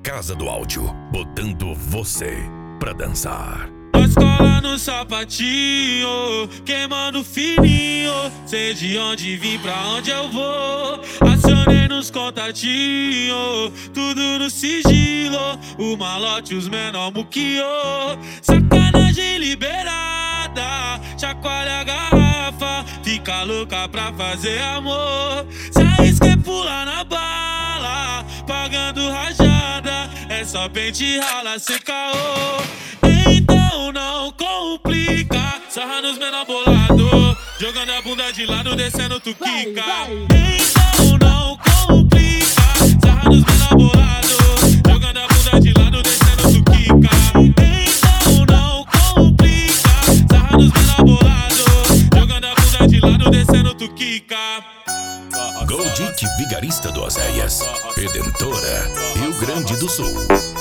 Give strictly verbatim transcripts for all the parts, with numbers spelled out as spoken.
Casa do Áudio, botando você pra dançar. Nós cola no sapatinho, queimando fininho. Sei de onde vim, pra onde eu vou. Acionei nos contatinhos, tudo no sigilo. O malote, os menor muquiô. Sacanagem liberada, chacoalha a garrafa. Fica louca pra fazer amor. Se arrisca e pula na bala, pagando rajada. É só pente rala sem caô. Então não complica, sarra nos menor bolado, jogando a bunda de lado, descendo tu quica. Então não complica, sarra nos menor bolado, jogando a bunda de lado, descendo tu quica. Então não complica, sarra nos menor bolado, jogando a bunda de lado, descendo tu quica. Goldic Vigarista do Oséias, Redentora, Rio Grande do Sul.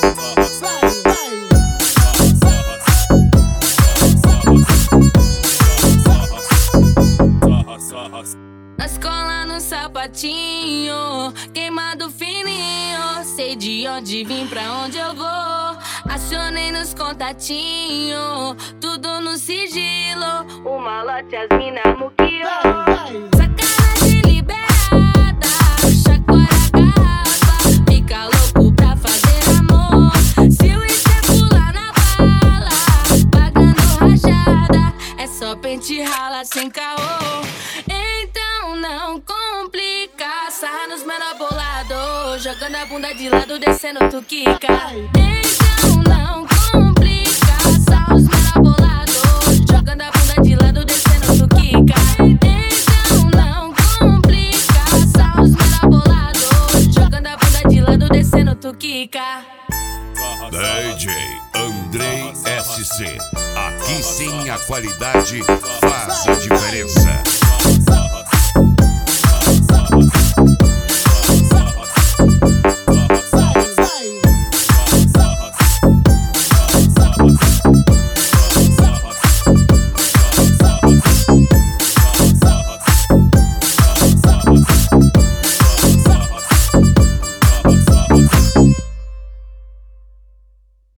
Nós cola no sapatinho, queimado fininho. Sei de onde vim, pra onde eu vou. Acionei nos contatinhos, tudo no sigilo. O malote, as mina muquiô. Sacanagem liberada, chacoalha a garrafa. Fica louco pra fazer amor. Se o Insta pular na bala, pagando rajada. É só pente rala sem caô. Não complica, sarra nos menor bolado, jogando a bunda de lado, descendo tu quica. Então não complica, sarra nos menor bolado, jogando a bunda de lado, descendo tu quica. Então não complica, sarra nos menor bolado, jogando a bunda de lado, descendo tu quica. D J Andrei S C. Aqui sim a qualidade faz a diferença.